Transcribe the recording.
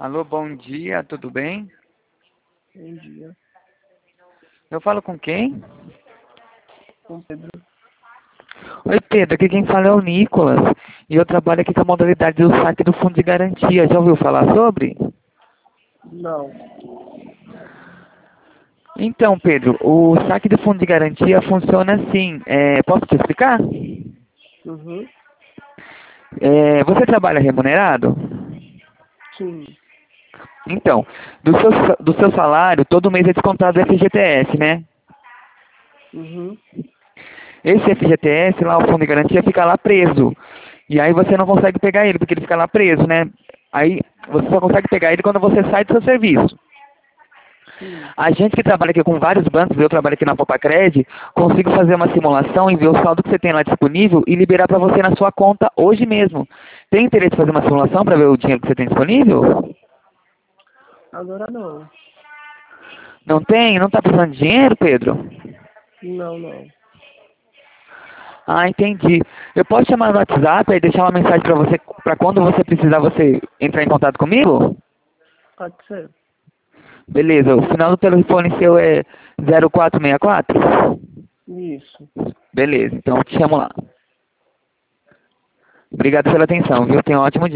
Alô, bom dia, tudo bem? Bom dia. Eu falo com quem? Com Pedro. Oi, Pedro, aqui quem fala é o Nicolas. E eu trabalho aqui com a modalidade do saque do fundo de garantia. Já ouviu falar sobre? Não. Então, Pedro, o saque do fundo de garantia funciona assim. Posso te explicar? Uhum. Você trabalha remunerado? Sim. Então, do seu salário, todo mês é descontado o FGTS, né? Uhum. Esse FGTS lá, o fundo de garantia, fica lá preso. E aí você não consegue pegar ele, porque ele fica lá preso, né? Aí você só consegue pegar ele quando você sai do seu serviço. Sim. A gente que trabalha aqui com vários bancos, eu trabalho aqui na Popacred, consigo fazer uma simulação e ver o saldo que você tem lá disponível e liberar para você na sua conta hoje mesmo. Tem interesse em fazer uma simulação para ver o dinheiro que você tem disponível? Agora não. Não tem? Não está precisando de dinheiro, Pedro? Não, não. Ah, entendi. Eu posso chamar no WhatsApp e deixar uma mensagem para você, para quando você precisar você entrar em contato comigo? Pode ser. Beleza, o final do telefone seu é 0464? Isso. Beleza, então eu te chamo lá. Obrigado pela atenção, viu? Tenha um ótimo dia.